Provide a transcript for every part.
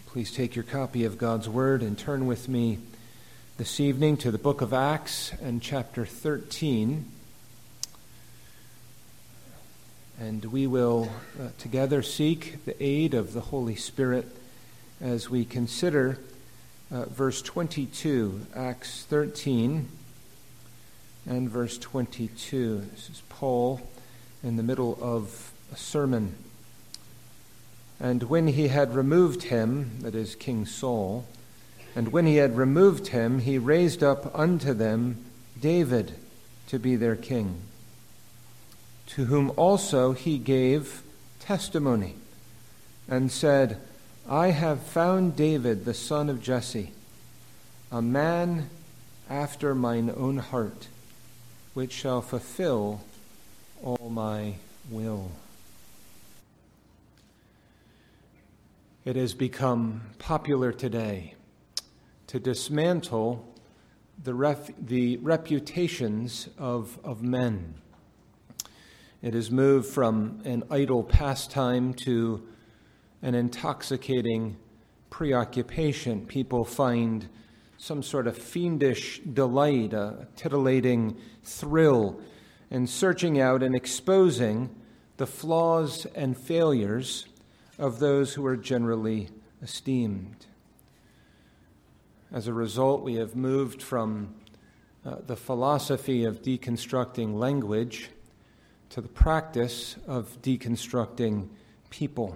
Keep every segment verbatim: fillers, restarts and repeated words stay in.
Please take your copy of God's Word and turn with me this evening to the book of Acts and chapter thirteen. And we will uh, together seek the aid of the Holy Spirit as we consider uh, verse twenty-two, Acts thirteen and verse twenty-two. This is Paul in the middle of a sermon. And when he had removed him, that is King Saul, and when he had removed him, he raised up unto them David to be their king, to whom also he gave testimony, and said, I have found David the son of Jesse, a man after mine own heart, which shall fulfill all my will. It has become popular today to dismantle the, ref, the reputations of, of men. It has moved from an idle pastime to an intoxicating preoccupation. People find some sort of fiendish delight, a titillating thrill in searching out and exposing the flaws and failures of those who are generally esteemed. As a result, we have moved from uh, the philosophy of deconstructing language to the practice of deconstructing people.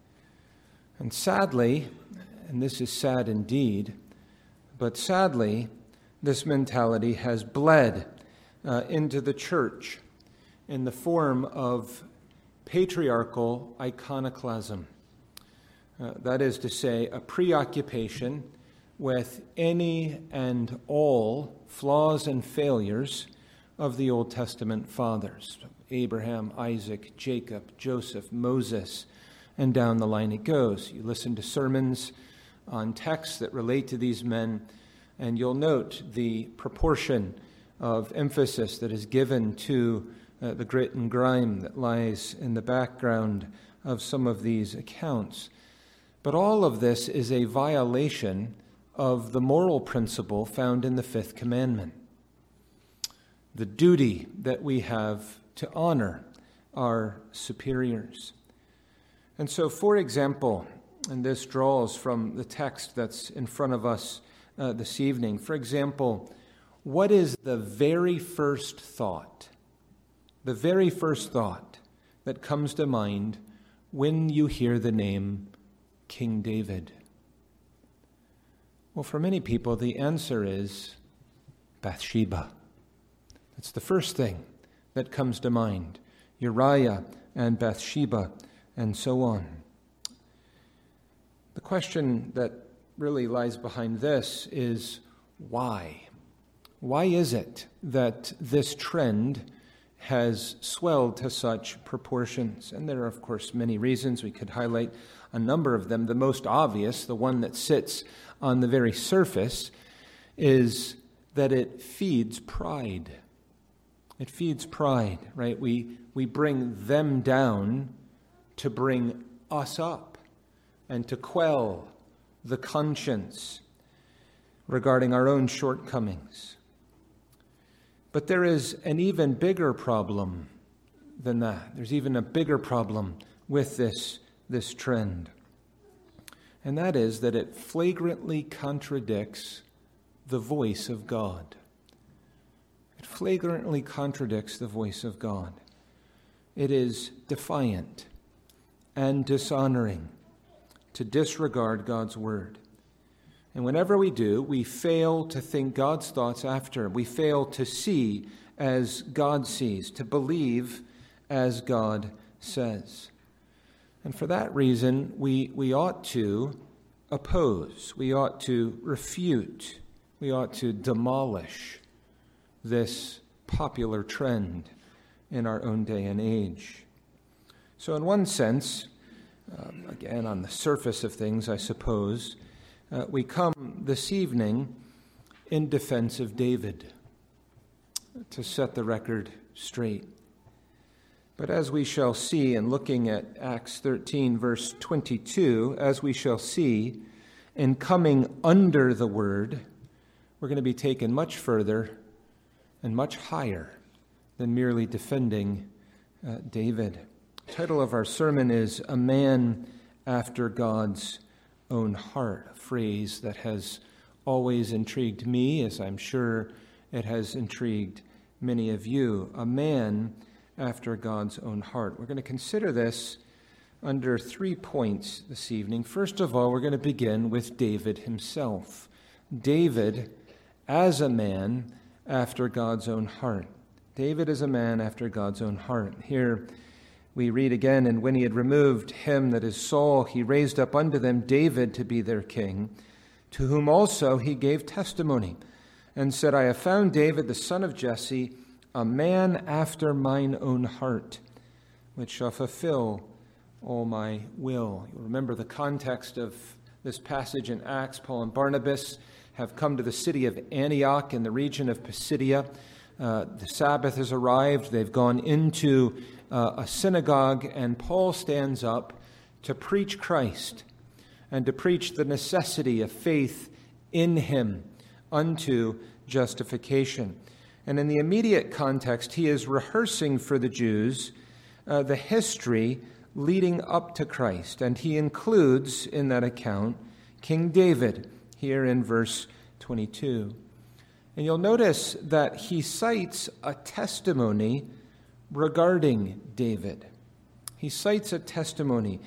And sadly, and this is sad indeed, but sadly, this mentality has bled uh, into the church in the form of patriarchal iconoclasm. Uh, that is to say, a preoccupation with any and all flaws and failures of the Old Testament fathers. Abraham, Isaac, Jacob, Joseph, Moses, and down the line it goes. You listen to sermons on texts that relate to these men, and you'll note the proportion of emphasis that is given to Uh, the grit and grime that lies in the background of some of these accounts. But all of this is a violation of the moral principle found in the fifth commandment, the duty that we have to honor our superiors. And so, for example, and this draws from the text that's in front of us uh, this evening, for example, what is the very first thought The very first thought that comes to mind when you hear the name King David? Well, for many people, the answer is Bathsheba. That's the first thing that comes to mind. Uriah and Bathsheba and so on. The question that really lies behind this is why? Why is it that this trend has swelled to such proportions? And there are, of course, many reasons. We could highlight a number of them. The most obvious, the one that sits on the very surface, is that it feeds pride. It feeds pride, right? We, we bring them down to bring us up and to quell the conscience regarding our own shortcomings. But there is an even bigger problem than that. There's even a bigger problem with this, this trend. And that is that it flagrantly contradicts the voice of God. It flagrantly contradicts the voice of God. It is defiant and dishonoring to disregard God's word. And whenever we do, we fail to think God's thoughts after. We fail to see as God sees, to believe as God says. And for that reason, we, we ought to oppose, we ought to refute, we ought to demolish this popular trend in our own day and age. So in one sense, um, again, on the surface of things, I suppose, Uh, we come this evening in defense of David to set the record straight. But as we shall see in looking at Acts thirteen, verse twenty-two, as we shall see, in coming under the word, we're going to be taken much further and much higher than merely defending uh, David. The title of our sermon is A Man After God's Own Heart, a phrase that has always intrigued me, as I'm sure it has intrigued many of you. A man after God's own heart. We're going to consider this under three points this evening. First of all, we're going to begin with David himself. David as a man after God's own heart. David is a man after God's own heart. Here we read again, and when he had removed him, that is Saul, he raised up unto them David to be their king, to whom also he gave testimony, and said, I have found David the son of Jesse, a man after mine own heart, which shall fulfill all my will. You remember the context of this passage in Acts. Paul and Barnabas have come to the city of Antioch in the region of Pisidia. Uh, the Sabbath has arrived. They've gone into uh, a synagogue, and Paul stands up to preach Christ and to preach the necessity of faith in him unto justification. And in the immediate context, he is rehearsing for the Jews uh, the history leading up to Christ. And he includes in that account King David here in verse twenty-two. And you'll notice that he cites a testimony regarding David. He cites a testimony.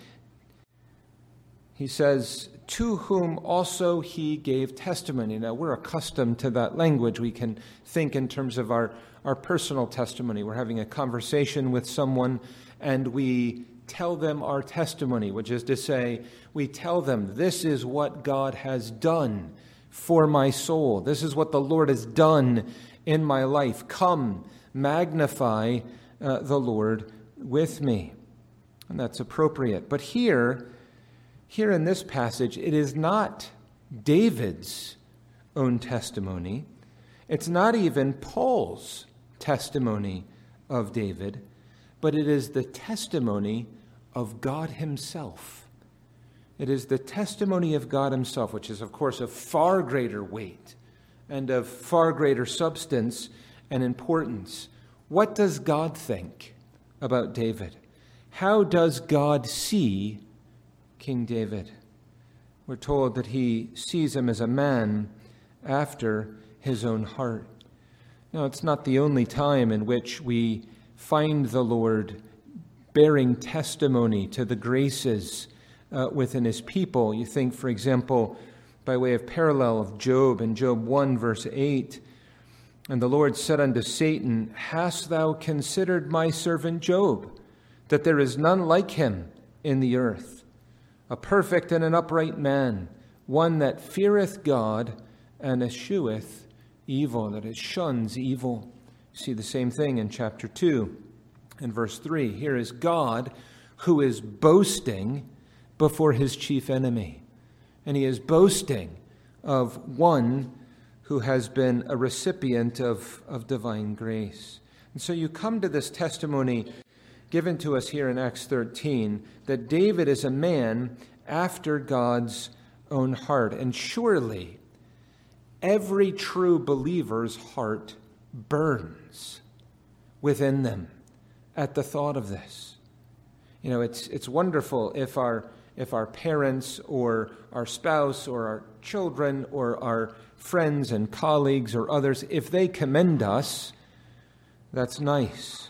He says, to whom also he gave testimony. Now, we're accustomed to that language. We can think in terms of our, our personal testimony. We're having a conversation with someone, and we tell them our testimony, which is to say, we tell them, this is what God has done for my soul. This is what the Lord has done in my life. Come, magnify uh, the Lord with me. And that's appropriate. But here, here in this passage, it is not David's own testimony. It's not even Paul's testimony of David, but it is the testimony of God himself. It is the testimony of God himself, which is, of course, of far greater weight and of far greater substance and importance. What does God think about David? How does God see King David? We're told that he sees him as a man after his own heart. Now, it's not the only time in which we find the Lord bearing testimony to the graces uh, within his people. You think, for example, by way of parallel of Job, in Job one, verse eight, and the Lord said unto Satan, hast thou considered my servant Job, that there is none like him in the earth, a perfect and an upright man, one that feareth God and escheweth evil, that is, shuns evil. You see the same thing in chapter two and verse three. Here is God who is boasting before his chief enemy. And he is boasting of one who has been a recipient of, of divine grace. And so you come to this testimony given to us here in Acts thirteen, that David is a man after God's own heart. And surely every true believer's heart burns within them at the thought of this. You know, it's it's wonderful if our if our parents or our spouse or our children or our friends and colleagues or others, if they commend us, that's nice.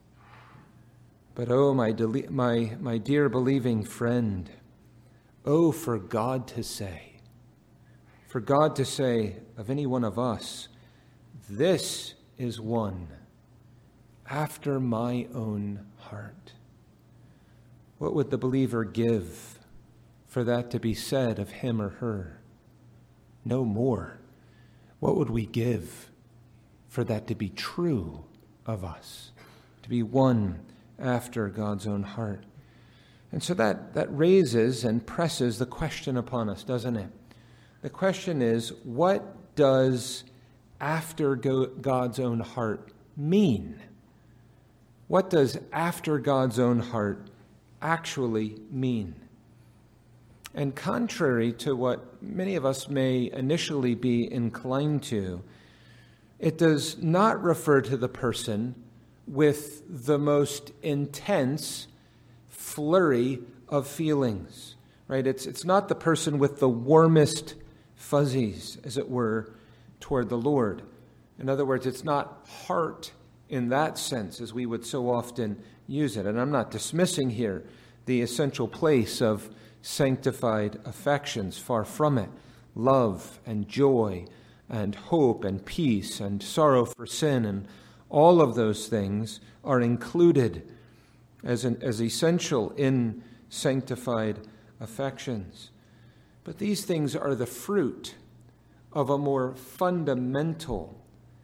But oh, my dele- my my dear believing friend, oh, for God to say, for God to say of any one of us, this is one after my own heart. What would the believer give for that to be said of him or her? No more. What would we give for that to be true of us, to be one after God's own heart? And so that, that raises and presses the question upon us, doesn't it? The question is, what does after God's own heart mean? What does after God's own heart actually mean? And contrary to what many of us may initially be inclined to, it does not refer to the person with the most intense flurry of feelings, right? It's, it's not the person with the warmest fuzzies, as it were, toward the Lord. In other words, it's not heart in that sense, as we would so often use it. And I'm not dismissing here the essential place of sanctified affections, far from it. Love and joy and hope and peace and sorrow for sin, and all of those things are included as an, as essential in sanctified affections. But these things are the fruit of a more fundamental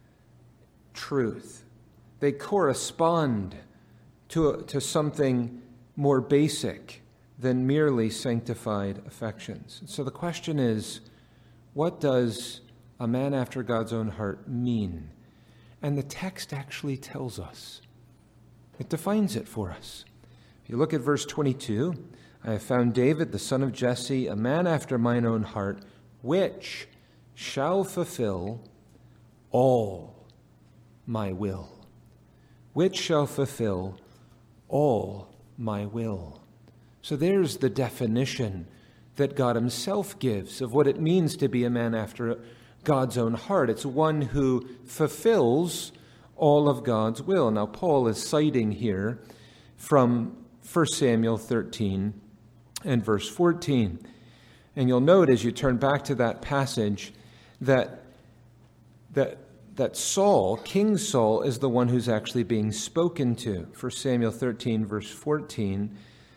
truth. They correspond to, to something more basic than merely sanctified affections. So the question is, what does a man after God's own heart mean? And the text actually tells us. It defines it for us. If you look at verse twenty-two, I have found David, the son of Jesse, a man after mine own heart, which shall fulfill all my will. Which shall fulfill all my will. So there's the definition that God himself gives of what it means to be a man after God's own heart. It's one who fulfills all of God's will. Now, Paul is citing here from First Samuel thirteen and verse fourteen. And you'll note as you turn back to that passage that, that, that Saul, King Saul, is the one who's actually being spoken to. First Samuel thirteen, verse fourteen.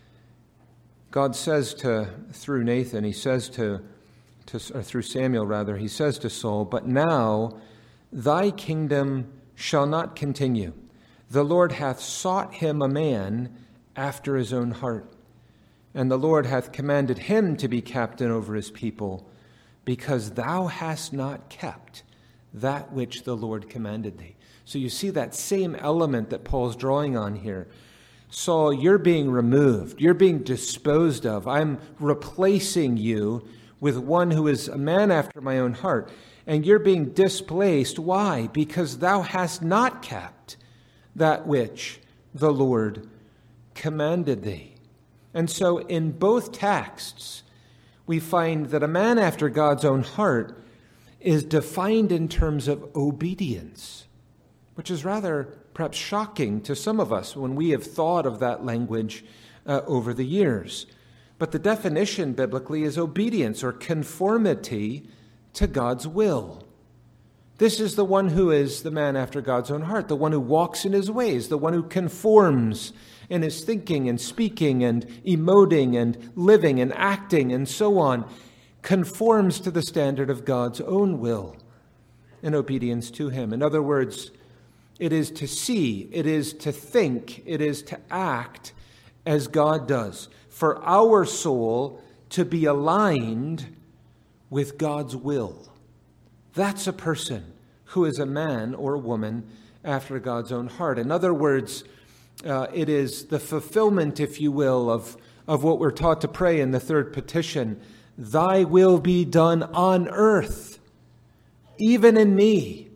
God says to, through Nathan, he says to, to or through Samuel rather, he says to Saul, "But now thy kingdom shall not continue. The Lord hath sought him a man after his own heart. And the Lord hath commanded him to be captain over his people, because thou hast not kept that which the Lord commanded thee." So you see that same element that Paul's drawing on here. Saul, you're being removed. You're being disposed of. I'm replacing you with one who is a man after my own heart. And you're being displaced. Why? Because thou hast not kept that which the Lord commanded thee. And so in both texts, we find that a man after God's own heart is defined in terms of obedience, which is rather perhaps shocking to some of us when we have thought of that language uh, over the years. But the definition biblically is obedience or conformity to God's will. This is the one who is the man after God's own heart, the one who walks in his ways, the one who conforms in his thinking and speaking and emoting and living and acting and so on, conforms to the standard of God's own will in obedience to him. In other words, it is to see, it is to think, it is to act as God does, for our soul to be aligned with God's will. That's a person who is a man or a woman after God's own heart. In other words, uh, it is the fulfillment, if you will, of, of what we're taught to pray in the third petition. Thy will be done on earth, even in me,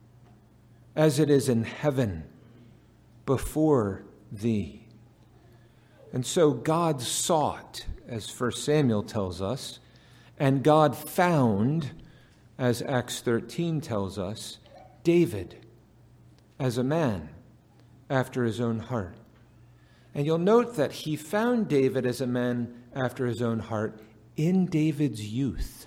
as it is in heaven before thee. And so God sought, as First Samuel tells us, and God found, as Acts thirteen tells us, David as a man after his own heart. And you'll note that he found David as a man after his own heart in David's youth.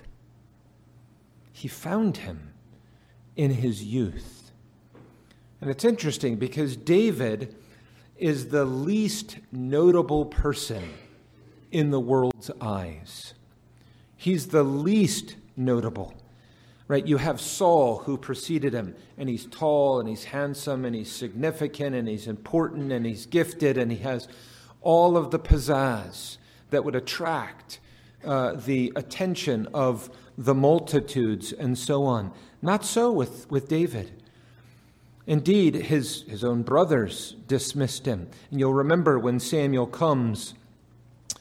He found him in his youth. And it's interesting because David is the least notable person in the world's eyes. He's the least notable, right? You have Saul who preceded him, and he's tall and he's handsome and he's significant and he's important and he's gifted and he has all of the pizzazz that would attract uh, the attention of the multitudes and so on. Not so with, with David. Indeed, his, his own brothers dismissed him. And you'll remember when Samuel comes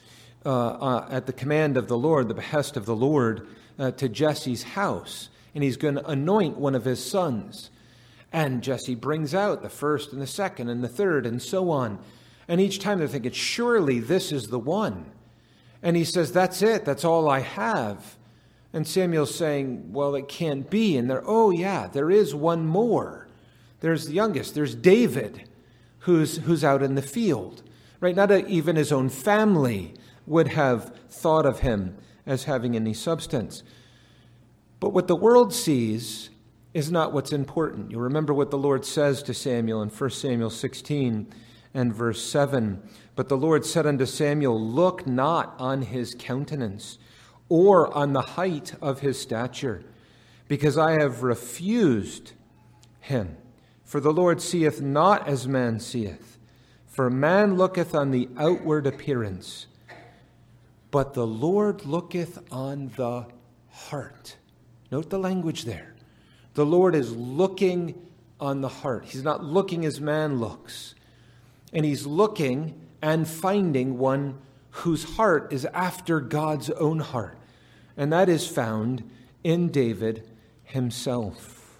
uh, uh, at the command of the Lord, the behest of the Lord, uh, to Jesse's house. And he's going to anoint one of his sons. And Jesse brings out the first and the second and the third and so on. And each time they're thinking, surely this is the one. And he says, that's it. That's all I have. And Samuel's saying, well, it can't be. And they're, oh, yeah, there is one more. There's the youngest. There's David, who's, who's out in the field. Right? Not a, even his own family would have thought of him as having any substance. But what the world sees is not what's important. You remember what the Lord says to Samuel in First Samuel sixteen and verse seven. But the Lord said unto Samuel, look not on his countenance, or on the height of his stature, because I have refused him. For the Lord seeth not as man seeth. For man looketh on the outward appearance, but the Lord looketh on the heart. Note the language there. The Lord is looking on the heart. He's not looking as man looks. And he's looking and finding one whose heart is after God's own heart. And that is found in David himself.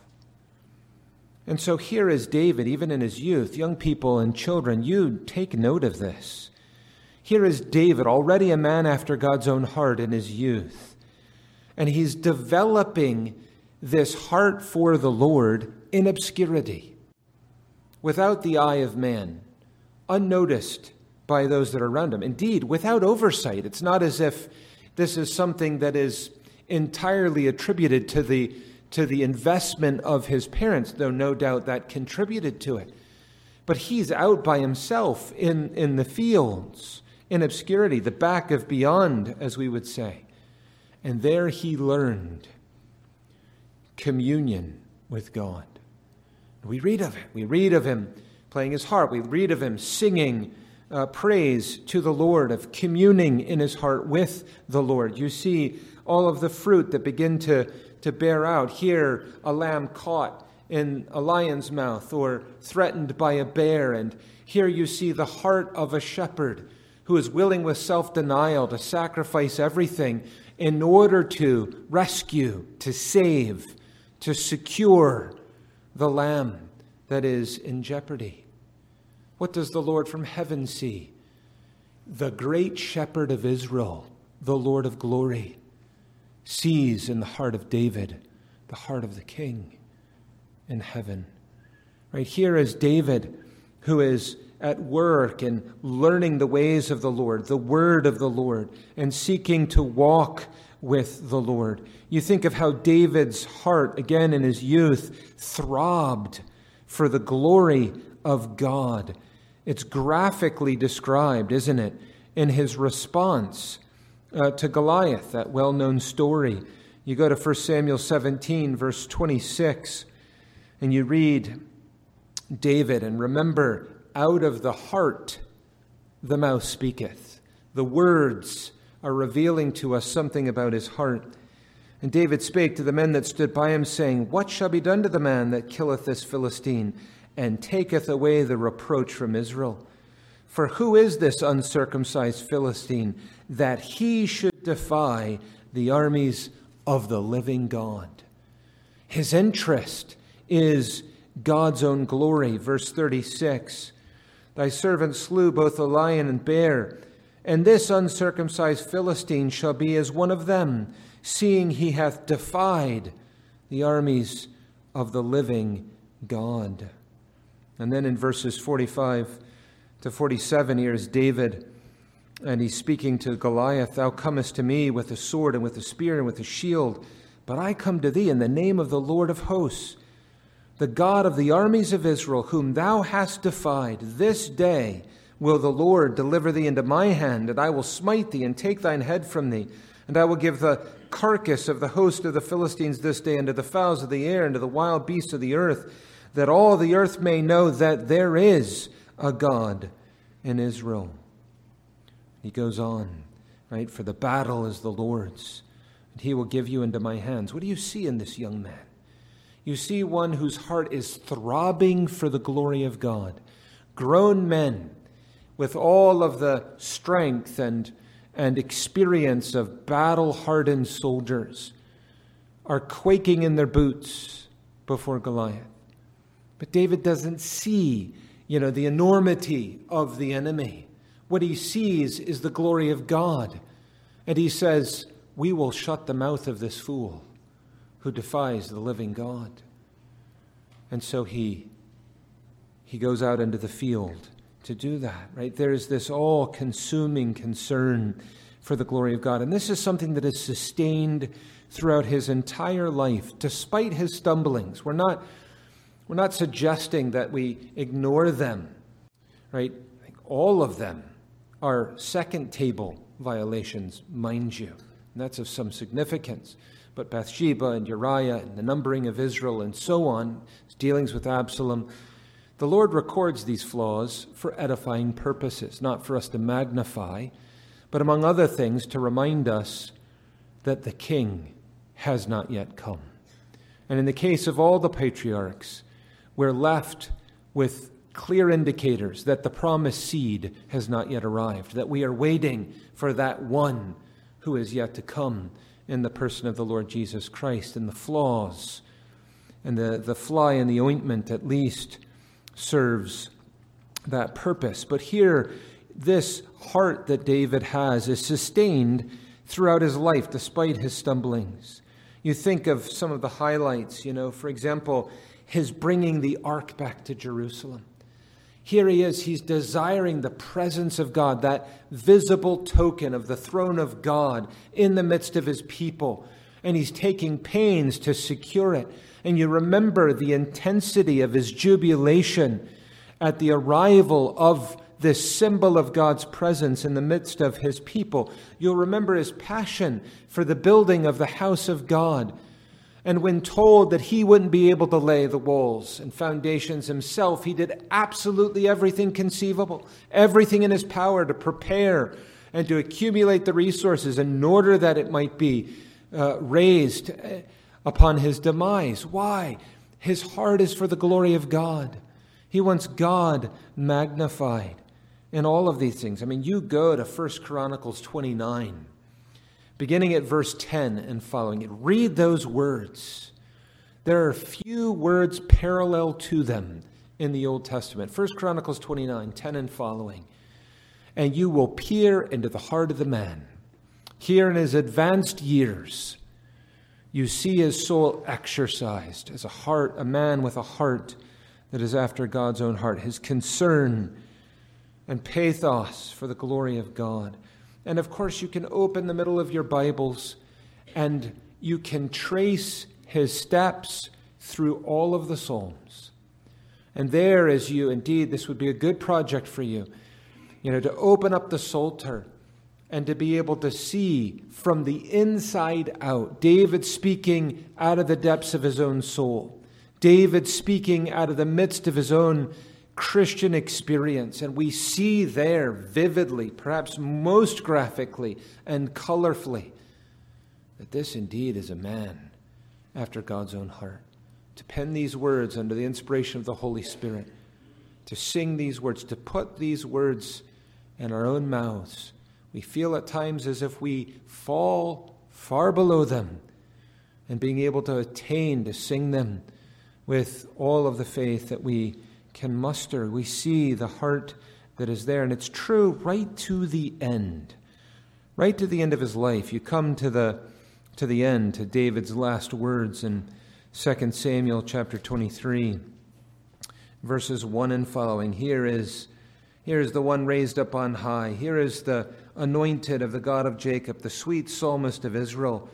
And so here is David, even in his youth. Young people and children, you take note of this. Here is David, already a man after God's own heart in his youth. And he's developing this heart for the Lord in obscurity, without the eye of man, unnoticed by those that are around him. Indeed, without oversight. It's not as if this is something that is entirely attributed to the, to the investment of his parents, though no doubt that contributed to it. But he's out by himself in, in the fields, in obscurity, the back of beyond, as we would say. And there he learned communion with God. We read of it. We read of him playing his harp. We read of him singing uh, praise to the Lord, of communing in his heart with the Lord. You see all of the fruit that begin to, to bear out. Here, a lamb caught in a lion's mouth or threatened by a bear. And here you see the heart of a shepherd who is willing with self-denial to sacrifice everything in order to rescue, to save, to secure the lamb that is in jeopardy. What does the Lord from heaven see? The great shepherd of Israel, the Lord of glory, sees in the heart of David the heart of the king in heaven. Right here is David, who is at work and learning the ways of the Lord, the word of the Lord, and seeking to walk with the Lord. You think of how David's heart, again in his youth, throbbed for the glory of God. It's graphically described, isn't it, in his response uh, to Goliath, that well-known story. You go to First Samuel seventeen, verse twenty-six, and you read David, and remember, out of the heart the mouth speaketh. The words are revealing to us something about his heart. And David spake to the men that stood by him, saying, what shall be done to the man that killeth this Philistine, and taketh away the reproach from Israel? For who is this uncircumcised Philistine, that he should defy the armies of the living God? His interest is God's own glory. Verse thirty-six, thy servant slew both the lion and bear, and this uncircumcised Philistine shall be as one of them, seeing he hath defied the armies of the living God. And then in verses forty-five to forty-seven, here is David, and he's speaking to Goliath. Thou comest to me with a sword and with a spear and with a shield, but I come to thee in the name of the Lord of hosts, the God of the armies of Israel, whom thou hast defied. This day will the Lord deliver thee into my hand, and I will smite thee and take thine head from thee. And I will give the carcass of the host of the Philistines this day unto the fowls of the air and to the wild beasts of the earth, that all the earth may know that there is a God in Israel. He goes on, right? For the battle is the Lord's, and he will give you into my hands. What do you see in this young man? You see one whose heart is throbbing for the glory of God. Grown men with all of the strength and and experience of battle-hardened soldiers are quaking in their boots before Goliath. But David doesn't see, you know, the enormity of the enemy. What he sees is the glory of God. And he says, we will shut the mouth of this fool who defies the living God. And so he, he goes out into the field to do that, right? There is this all-consuming concern for the glory of God. And this is something that is sustained throughout his entire life, despite his stumblings. We're not, we're not suggesting that we ignore them, right? All of them are second table violations, mind you. And that's of some significance. But Bathsheba and Uriah and the numbering of Israel and so on, dealings with Absalom, the Lord records these flaws for edifying purposes, not for us to magnify, but among other things to remind us that the king has not yet come. And in the case of all the patriarchs, we're left with clear indicators that the promised seed has not yet arrived, that we are waiting for that one who is yet to come in the person of the Lord Jesus Christ. And the flaws and the, the fly in the ointment at least serves that purpose. But here, this heart that David has is sustained throughout his life, despite his stumblings. You think of some of the highlights, you know, for example, his bringing the ark back to Jerusalem. Here he is, he's desiring the presence of God, that visible token of the throne of God in the midst of his people. And he's taking pains to secure it. And you remember the intensity of his jubilation at the arrival of this symbol of God's presence in the midst of his people. You'll remember his passion for the building of the house of God. And when told that he wouldn't be able to lay the walls and foundations himself, he did absolutely everything conceivable, everything in his power to prepare and to accumulate the resources in order that it might be uh, raised upon his demise. Why? His heart is for the glory of God. He wants God magnified in all of these things. I mean, you go to First Chronicles twenty-nine, beginning at verse ten and following it. Read those words. There are few words parallel to them in the Old Testament. First Chronicles twenty-nine, ten and following. And you will peer into the heart of the man. Here in his advanced years, you see his soul exercised as a heart, a man with a heart that is after God's own heart. His concern and pathos for the glory of God. And of course, you can open the middle of your Bibles and you can trace his steps through all of the Psalms. And there, as you, indeed, this would be a good project for you, you know, to open up the Psalter and to be able to see from the inside out, David speaking out of the depths of his own soul, David speaking out of the midst of his own Christian experience. And we see there vividly, perhaps most graphically and colorfully, that this indeed is a man after God's own heart. To pen these words under the inspiration of the Holy Spirit, to sing these words, to put these words in our own mouths. We feel at times as if we fall far below them, and being able to attain to sing them with all of the faith that we can muster. We see the heart that is there, and it's true right to the end. Right to the end of his life. You come to the to the end, to David's last words in Second Samuel chapter twenty-three, verses one and following. Here is, here is the one raised up on high. Here is the anointed of the God of Jacob, the sweet psalmist of Israel.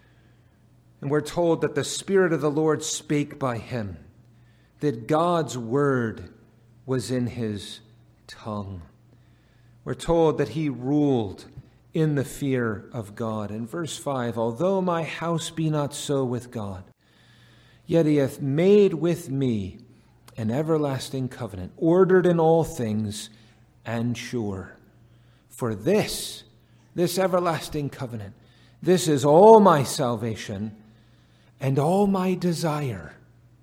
And we're told that the Spirit of the Lord spake by him, that God's word was in his tongue. We're told that he ruled in the fear of God. In verse five, although my house be not so with God, yet he hath made with me an everlasting covenant, ordered in all things and sure. For this, this everlasting covenant, this is all my salvation and all my desire,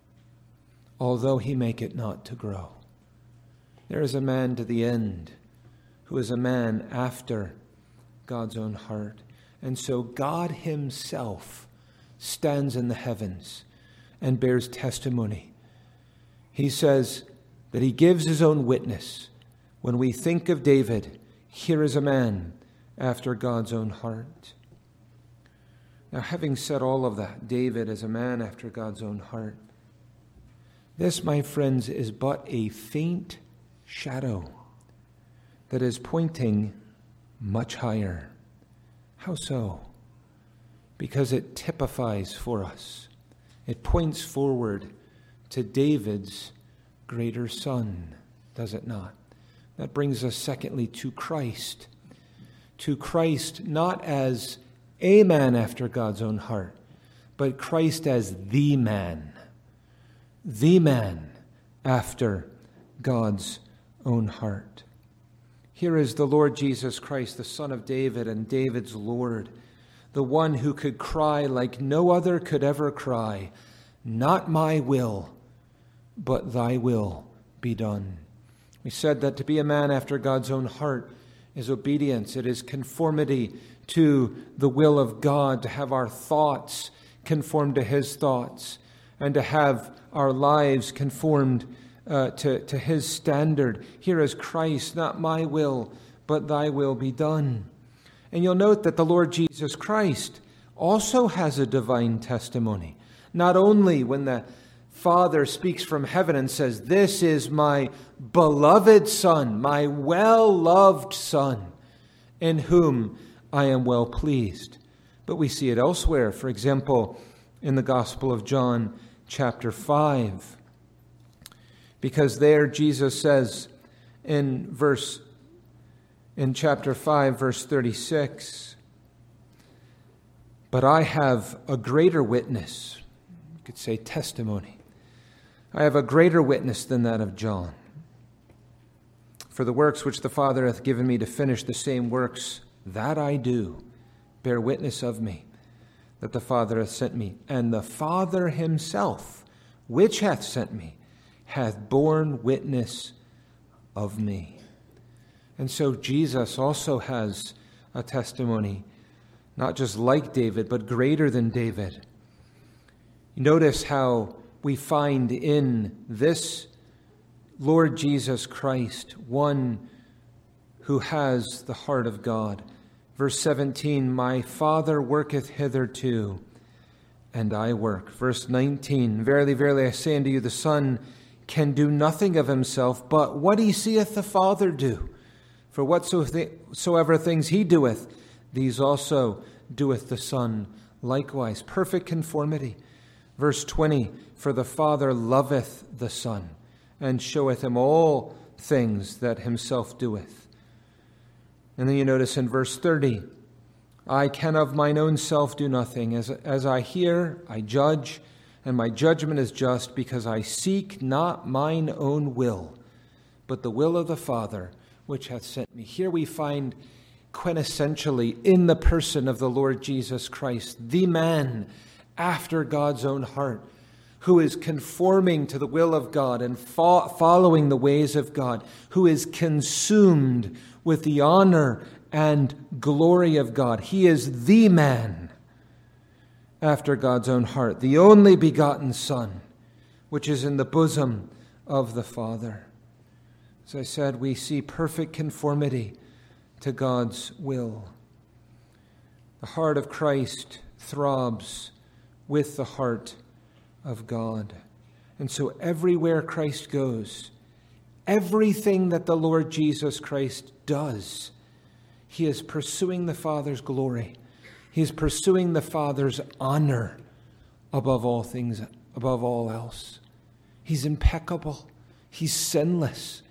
although he make it not to grow. There is a man to the end who is a man after God's own heart. And so God himself stands in the heavens and bears testimony. He says that he gives his own witness. When we think of David, here is a man after God's own heart. Now, having said all of that, David is a man after God's own heart. This, my friends, is but a faint shadow that is pointing much higher. How so? Because it typifies for us. It points forward to David's greater son, does it not? That brings us, secondly, to Christ. To Christ not as a man after God's own heart, but Christ as the man. The man after God's own heart. Here is the Lord Jesus Christ, the Son of David and David's Lord, the one who could cry like no other could ever cry, "Not my will, but thy will be done." We said that to be a man after God's own heart is obedience. It is conformity to the will of God, to have our thoughts conform to his thoughts, and to have our lives conformed uh, to, to his standard. Here is Christ, "Not my will, but thy will be done." And you'll note that the Lord Jesus Christ also has a divine testimony. Not only when the Father speaks from heaven and says, "This is my beloved Son, my well-loved Son, in whom I am well pleased," but we see it elsewhere. For example, in the Gospel of John, chapter five. Because there Jesus says in verse in chapter five, verse thirty-six, "But I have a greater witness," you could say testimony. "I have a greater witness than that of John. For the works which the Father hath given me to finish, the same works that I do bear witness of me, that the Father hath sent me. And the Father himself, which hath sent me, hath borne witness of me." And so Jesus also has a testimony, not just like David, but greater than David. Notice how we find in this Lord Jesus Christ one who has the heart of God. Verse seventeen, "My Father worketh hitherto, and I work." Verse nineteen, "Verily, verily, I say unto you, the Son can do nothing of himself, but what he seeth the Father do. For whatsoever things he doeth, these also doeth the Son likewise." Perfect conformity. Verse twenty, "For the Father loveth the Son, and showeth him all things that himself doeth." And then you notice in verse thirty, "I can of mine own self do nothing. As, as I hear, I judge, and my judgment is just, because I seek not mine own will, but the will of the Father which hath sent me." Here we find quintessentially in the person of the Lord Jesus Christ, the man after God's own heart, who is conforming to the will of God and fo- following the ways of God, who is consumed with the honor and glory of God. He is the man after God's own heart, the only begotten Son, which is in the bosom of the Father. As I said, we see perfect conformity to God's will. The heart of Christ throbs with the heart of God. And so everywhere Christ goes, everything that the Lord Jesus Christ does, he is pursuing the Father's glory. He is pursuing the Father's honor above all things, above all else. He's impeccable. He's sinless.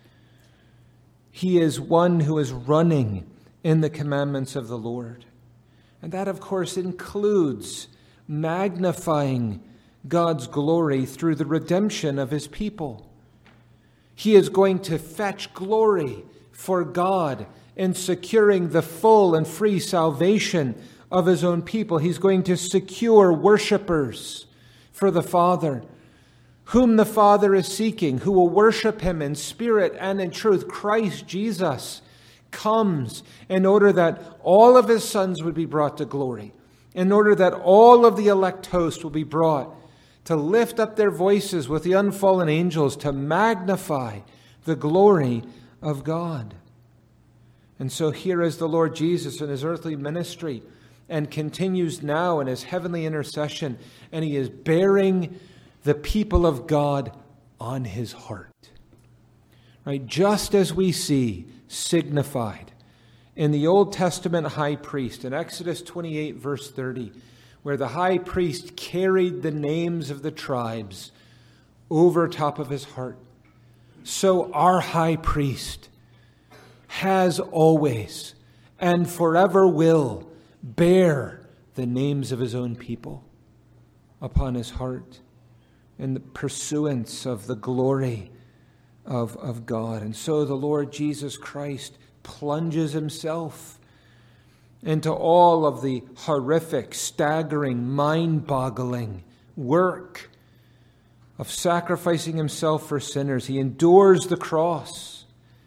He is one who is running in the commandments of the Lord. And that, of course, includes magnifying God's glory through the redemption of his people. He is going to fetch glory for God in securing the full and free salvation of his own people. He's going to secure worshipers for the Father, whom the Father is seeking, who will worship him in spirit and in truth. Christ Jesus comes in order that all of his sons would be brought to glory, in order that all of the elect host will be brought to lift up their voices with the unfallen angels to magnify the glory of God. And so here is the Lord Jesus in his earthly ministry and continues now in his heavenly intercession, and he is bearing the people of God on his heart. Right? Just as we see signified in the Old Testament high priest in Exodus twenty-eight verse thirty, where the high priest carried the names of the tribes over top of his heart, so our high priest has always and forever will bear the names of his own people upon his heart in the pursuance of the glory of, of God. And so the Lord Jesus Christ plunges himself into all of the horrific, staggering, mind-boggling work of sacrificing himself for sinners. He endures the cross.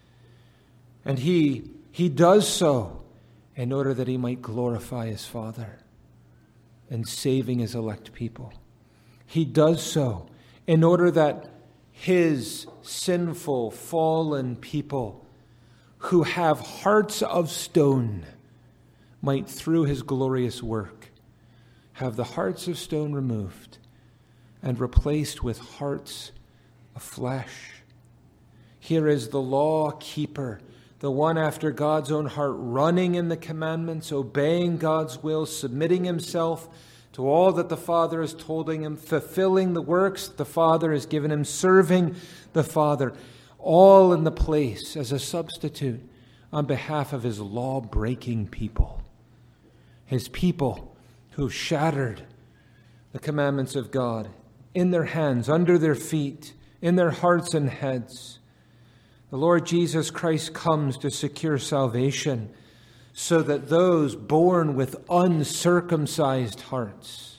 And he, he does so in order that he might glorify his Father in saving his elect people. He does so in order that his sinful, fallen people who have hearts of stone might, through his glorious work, have the hearts of stone removed and replaced with hearts of flesh. Here is the law keeper, the one after God's own heart, running in the commandments, obeying God's will, submitting himself to all that the Father has told him, fulfilling the works the Father has given him, serving the Father, all in the place as a substitute on behalf of his law-breaking people. His people who shattered the commandments of God in their hands, under their feet, in their hearts and heads. The Lord Jesus Christ comes to secure salvation so that those born with uncircumcised hearts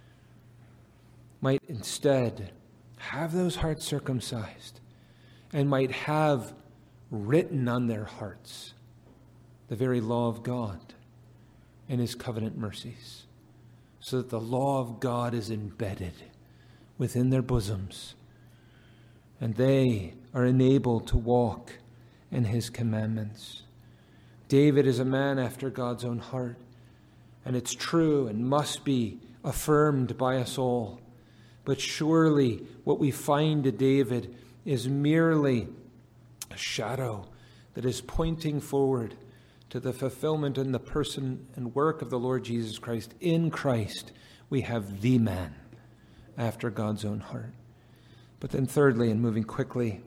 might instead have those hearts circumcised and might have written on their hearts the very law of God and his covenant mercies, so that the law of God is embedded within their bosoms, and they are enabled to walk in his commandments. David is a man after God's own heart, and it's true and must be affirmed by us all. But surely what we find in David is merely a shadow that is pointing forward to the fulfillment in the person and work of the Lord Jesus Christ. In Christ, we have the man after God's own heart. But then thirdly, and moving quickly,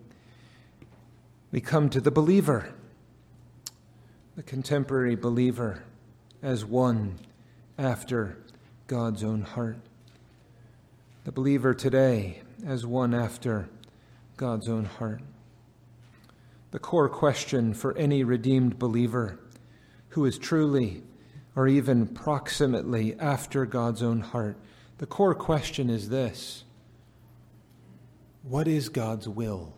we come to the believer, the contemporary believer, as one after God's own heart. The believer today as one after God's own heart. The core question for any redeemed believer who is truly or even proximately after God's own heart, the core question is this: what is God's will?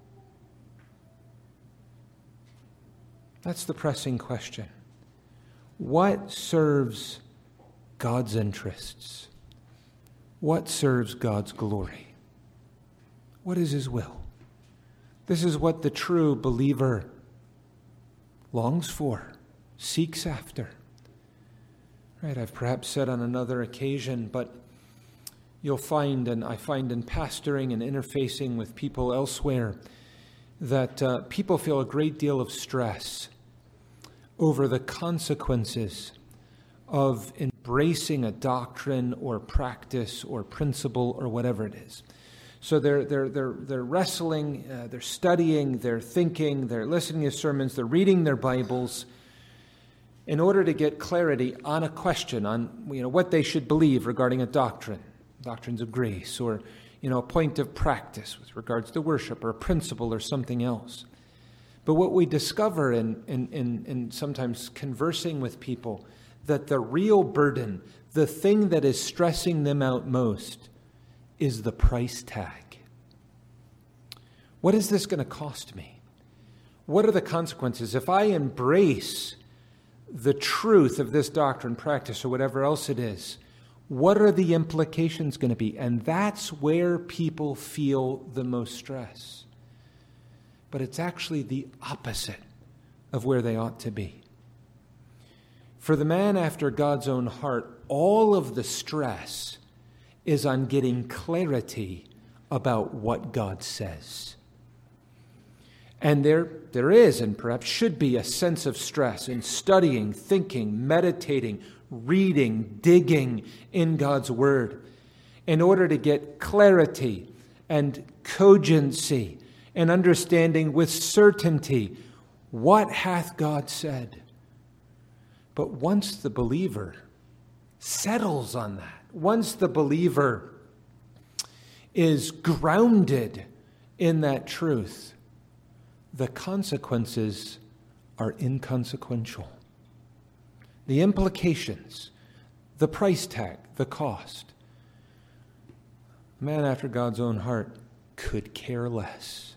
That's the pressing question. What serves God's interests? What serves God's glory? What is his will? This is what the true believer longs for, seeks after. Right? I've perhaps said on another occasion, but you'll find, and I find in pastoring and interfacing with people elsewhere, that uh, people feel a great deal of stress over the consequences of embracing a doctrine or practice or principle or whatever it is. So they're they're they're they're wrestling, uh, they're studying, they're thinking, they're listening to sermons, they're reading their Bibles in order to get clarity on a question, on you know what they should believe regarding a doctrine, doctrines of grace, or you know a point of practice with regards to worship, or a principle, or something else. But what we discover in in in, in sometimes conversing with people, that the real burden, the thing that is stressing them out most, is the price tag. What is this going to cost me? what are the consequences? If I embrace the truth of this doctrine, practice, or whatever else it is, what are the implications going to be? And that's where people feel the most stress. But it's actually the opposite of where they ought to be. For the man after God's own heart, all of the stress is on getting clarity about what God says. And there, there is, and perhaps should be, a sense of stress in studying, thinking, meditating, reading, digging in God's Word in order to get clarity and cogency and understanding with certainty what hath God said. But once the believer settles on that, once the believer is grounded in that truth, the consequences are inconsequential. The implications, the price tag, the cost. A man after God's own heart could care less.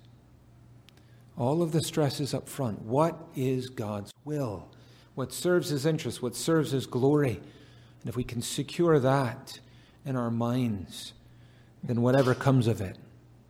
All of the stress is up front. What is God's will? What serves his interest? What serves his glory? And if we can secure that in our minds, then whatever comes of it,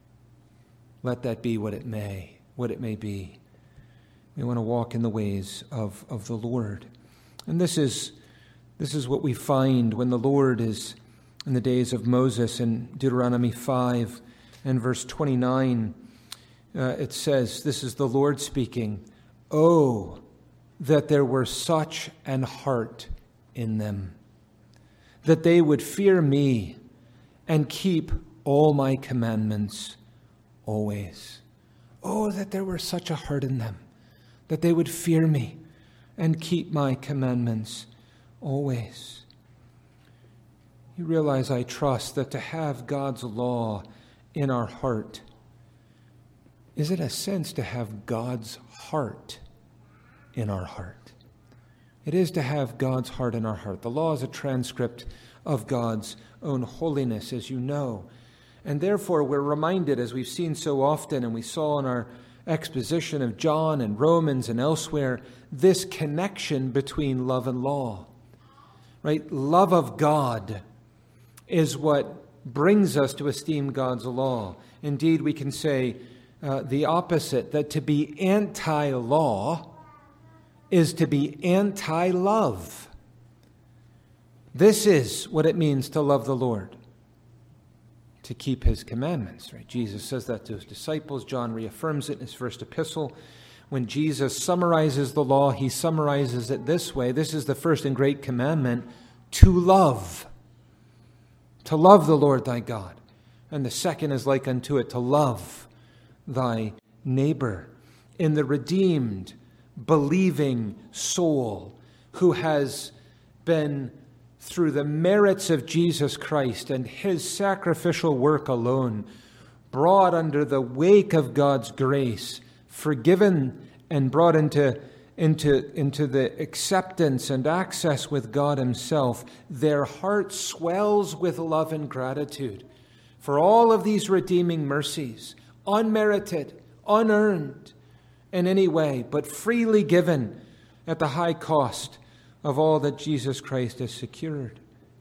let that be what it may, what it may be. We want to walk in the ways of, of the Lord. And this is, this is what we find when the Lord is in the days of Moses in Deuteronomy five and verse twenty-nine. Uh, it says, this is the Lord speaking, "Oh, that there were such an heart in them, that they would fear me and keep all my commandments always." Oh, that there were such a heart in them, that they would fear me and keep my commandments always. You realize, I trust, that to have God's law in our heart is, in a sense, to have God's heart in our heart. It is to have God's heart in our heart. The law is a transcript of God's own holiness, as you know. And therefore, we're reminded, as we've seen so often, and we saw in our exposition of John and Romans and elsewhere, this connection between love and law. Right? Love of God is what brings us to esteem God's law. Indeed, we can say uh, the opposite, that to be anti-law is to be anti-love. This is what it means to love the Lord, to keep his commandments. Right? Jesus says that to his disciples. John reaffirms it in his first epistle. When Jesus summarizes the law, he summarizes it this way. This is the first and great commandment, to love. To love the Lord thy God. And the second is like unto it, to love thy neighbor. In the redeemed, believing soul who has been, through the merits of Jesus Christ and his sacrificial work alone, brought under the wake of God's grace, forgiven and brought into, into, into the acceptance and access with God himself, their heart swells with love and gratitude for all of these redeeming mercies, unmerited, unearned in any way, but freely given at the high cost of all that Jesus Christ has secured.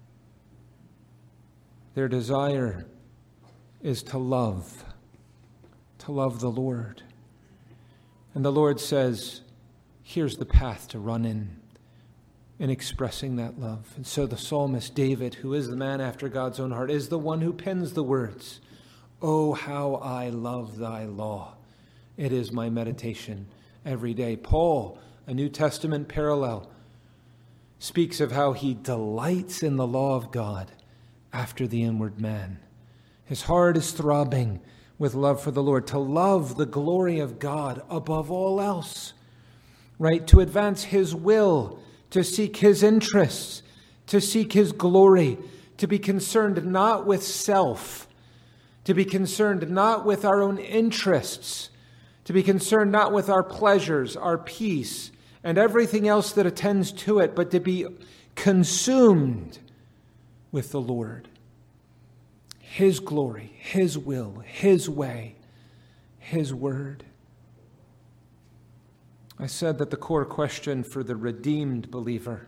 Their desire is to love, to love the Lord. And the Lord says, here's the path to run in, in expressing that love. And so the psalmist David, who is the man after God's own heart, is the one who pens the words, "Oh, how I love thy law. It is my meditation every day." Paul, a New Testament parallel, speaks of how he delights in the law of God after the inward man. His heart is throbbing with love for the Lord, to love the glory of God above all else, right? To advance his will, to seek his interests, to seek his glory, to be concerned not with self, to be concerned not with our own interests, to be concerned not with our pleasures, our peace, and everything else that attends to it, but to be consumed with the Lord. His glory, his will, his way, his word. I said that the core question for the redeemed believer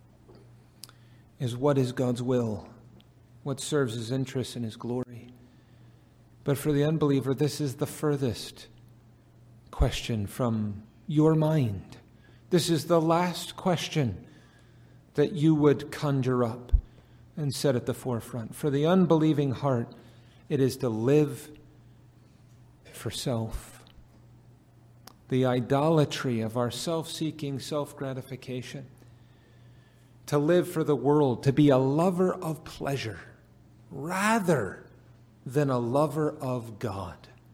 is, what is God's will? What serves his interests and his glory? But for the unbeliever, this is the furthest question from your mind. This is the last question that you would conjure up and set at the forefront. For the unbelieving heart, it is to live for self. The idolatry of our self-seeking, self-gratification. To live for the world, to be a lover of pleasure rather than a lover of God.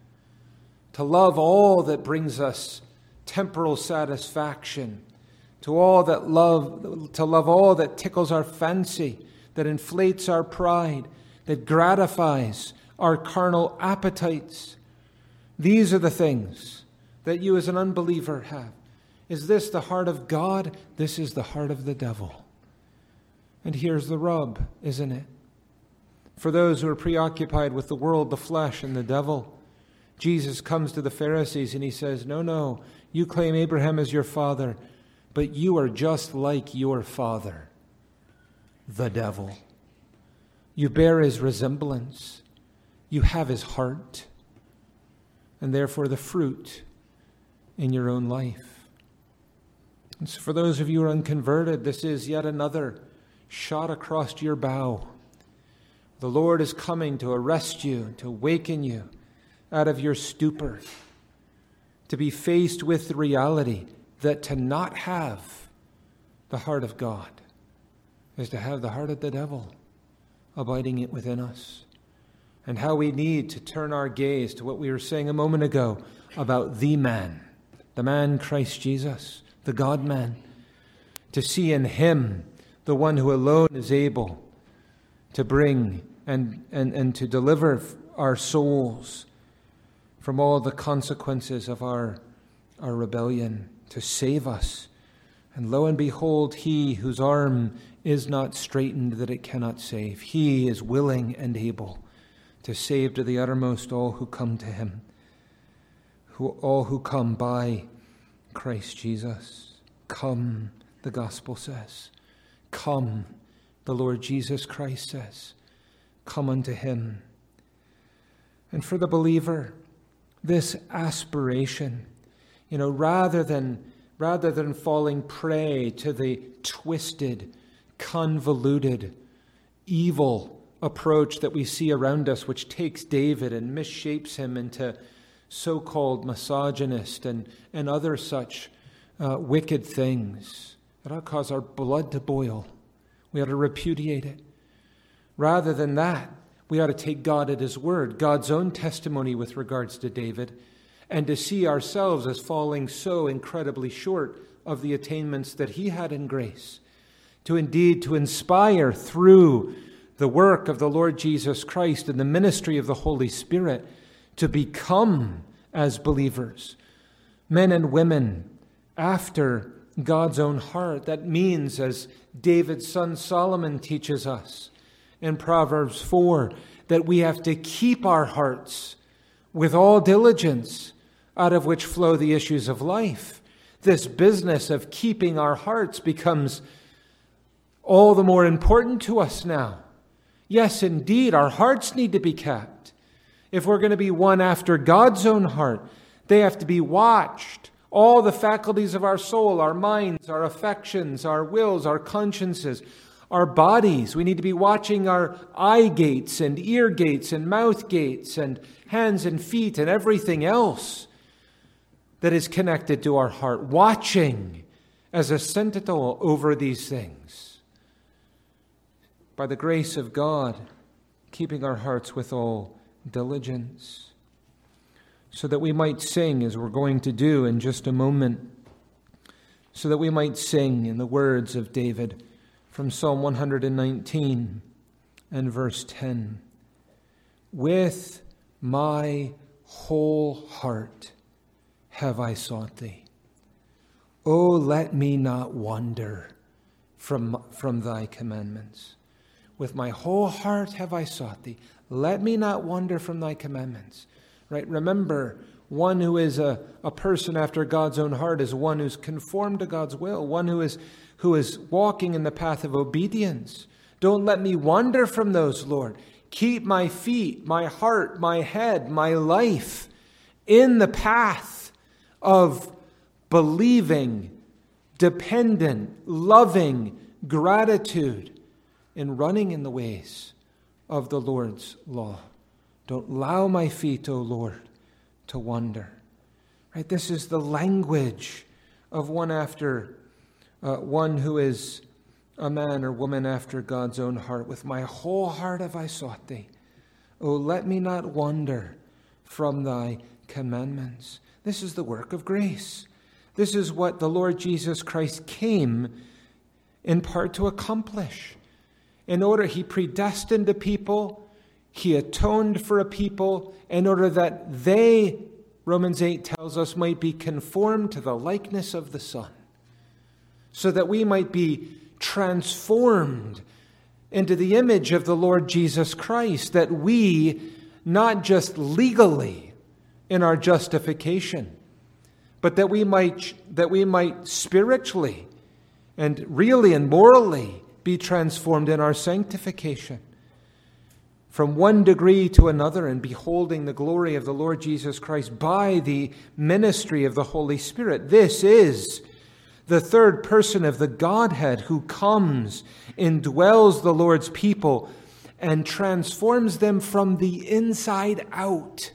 To love all that brings us temporal satisfaction, to all that love, to love all that tickles our fancy, that inflates our pride, that gratifies our carnal appetites. These are the things that you as an unbeliever have. Is this the heart of God? This is the heart of the devil. And here's the rub, isn't it? For those who are preoccupied with the world, the flesh, and the devil, Jesus comes to the Pharisees and he says, no, no, you claim Abraham as your father, but you are just like your father, the devil. You bear his resemblance. You have his heart, and therefore the fruit in your own life. And so for those of you who are unconverted, this is yet another shot across your bow. The Lord is coming to arrest you, to awaken you out of your stupor, to be faced with the reality that to not have the heart of God is to have the heart of the devil abiding it within us. And how we need to turn our gaze to what we were saying a moment ago about the man, the man Christ Jesus, the God-man, to see in him the one who alone is able to bring and, and, and to deliver our souls from all the consequences of our, our rebellion, to save us. And lo and behold, he whose arm is not straightened that it cannot save, he is willing and able to save to the uttermost all who come to him, who all who come by Christ Jesus. Come, the gospel says. Come, the Lord Jesus Christ says. Come unto him. And for the believer, this aspiration, you know, rather than rather than falling prey to the twisted, convoluted, evil approach that we see around us, which takes David and misshapes him into so-called misogynist and, and other such uh, wicked things, that ought to cause our blood to boil. We ought to repudiate it. Rather than that, we ought to take God at his word, God's own testimony with regards to David, and to see ourselves as falling so incredibly short of the attainments that he had in grace. To indeed to inspire through the work of the Lord Jesus Christ and the ministry of the Holy Spirit to become, as believers, men and women after God's own heart. That means, as David's son Solomon teaches us in Proverbs four, that we have to keep our hearts with all diligence, out of which flow the issues of life. This business of keeping our hearts becomes all the more important to us now. Yes, indeed, our hearts need to be kept. If we're going to be one after God's own heart, they have to be watched. All the faculties of our soul, our minds, our affections, our wills, our consciences, our bodies. We need to be watching our eye gates and ear gates and mouth gates and hands and feet and everything else that is connected to our heart. Watching as a sentinel over these things. By the grace of God, keeping our hearts with all diligence, so that we might sing, as we're going to do in just a moment, so that we might sing in the words of David from Psalm one hundred nineteen and verse ten. With my whole heart have I sought thee. O let me not wander from, from thy commandments. With my whole heart have I sought thee. Let me not wander from thy commandments. Right? Remember, One who is a, a person after God's own heart is one who's conformed to God's will, one who is, who is walking in the path of obedience. Don't let me wander from those, Lord. Keep my feet, my heart, my head, my life in the path of believing, dependent, loving gratitude, in running in the ways of the Lord's law. Don't allow my feet, O Lord, to wander. Right? This is the language of one after uh, one who is a man or woman after God's own heart. With my whole heart have I sought thee. O let me not wander from thy commandments. This is the work of grace. This is what the Lord Jesus Christ came in part to accomplish. In order, he predestined a people, he atoned for a people, in order that they, Romans eight tells us, might be conformed to the likeness of the Son, so that we might be transformed into the image of the Lord Jesus Christ, that we, not just legally in our justification, but that we might that we might spiritually and really and morally be transformed in our sanctification, from one degree to another, and beholding the glory of the Lord Jesus Christ by the ministry of the Holy Spirit. This is the third person of the Godhead who comes, indwells the Lord's people, and transforms them from the inside out,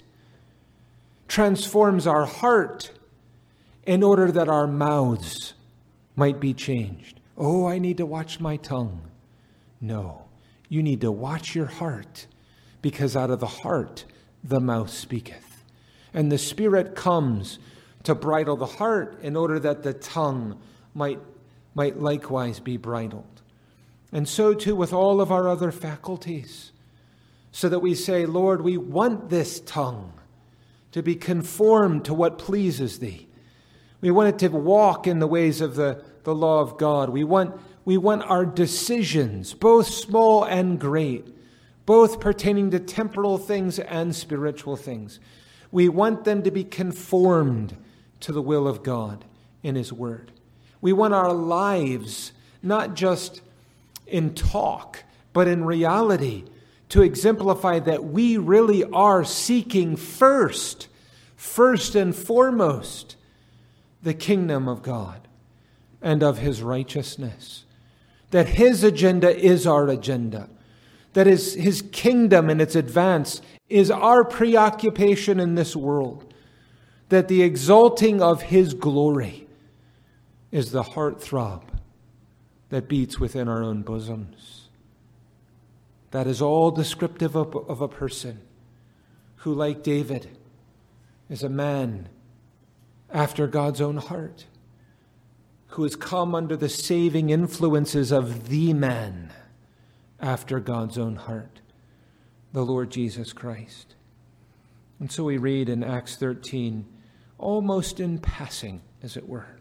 transforms our heart in order that our mouths might be changed. Oh, I need to watch my tongue. No, you need to watch your heart, because out of the heart the mouth speaketh. And the Spirit comes to bridle the heart in order that the tongue might, might likewise be bridled. And so too with all of our other faculties, so that we say, Lord, we want this tongue to be conformed to what pleases thee. We want it to walk in the ways of the, the law of God. We want, we want our decisions, both small and great, both pertaining to temporal things and spiritual things. We want them to be conformed to the will of God in His Word. We want our lives, not just in talk, but in reality, to exemplify that we really are seeking first, first and foremost, the kingdom of God and of His righteousness. That His agenda is our agenda. That His, His kingdom and its advance is our preoccupation in this world. That the exalting of His glory is the heartthrob that beats within our own bosoms. That is all descriptive of, of a person who, like David, is a man after God's own heart, who has come under the saving influences of the man after God's own heart, the Lord Jesus Christ. And so we read in Acts thirteen, almost in passing, as it were,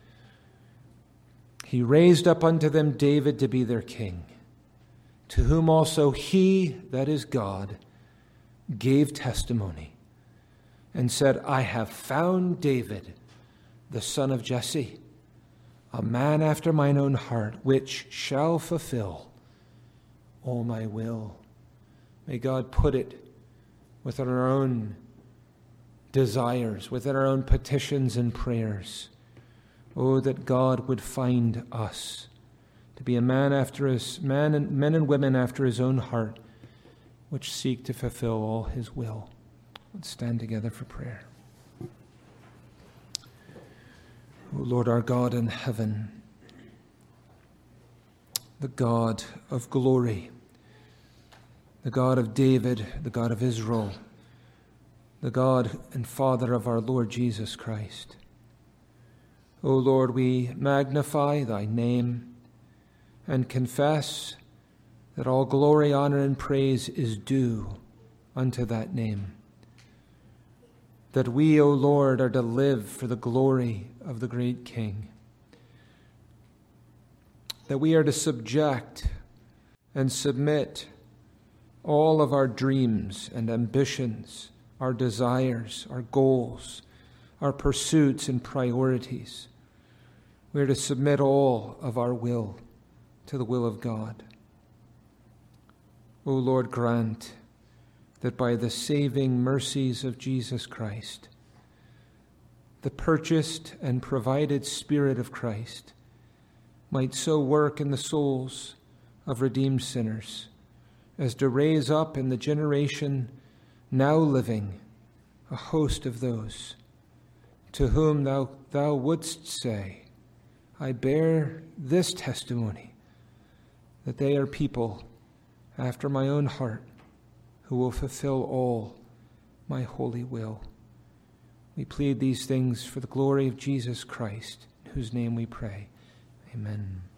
He raised up unto them David to be their king, to whom also He, that is God, gave testimony, and said, I have found David, the son of Jesse, a man after mine own heart, which shall fulfill all my will. May God put it within our own desires, within our own petitions and prayers. Oh, that God would find us to be a man after his man and men and women after His own heart, which seek to fulfill all His will. Let's stand together for prayer. O Lord our God in heaven, the God of glory, the God of David, the God of Israel, the God and Father of our Lord Jesus Christ. O Lord, we magnify Thy name and confess that all glory, honor, and praise is due unto that name. That we, O Lord, are to live for the glory of the great King. That we are to subject and submit all of our dreams and ambitions our desires, our goals, our pursuits and priorities. We are to submit all of our will to the will of God. O Lord, grant that by the saving mercies of Jesus Christ, the purchased and provided Spirit of Christ might so work in the souls of redeemed sinners as to raise up in the generation now living a host of those to whom thou, thou wouldst say, I bear this testimony, that they are people after my own heart, who will fulfill all my holy will. We plead these things for the glory of Jesus Christ, in whose name we pray. Amen.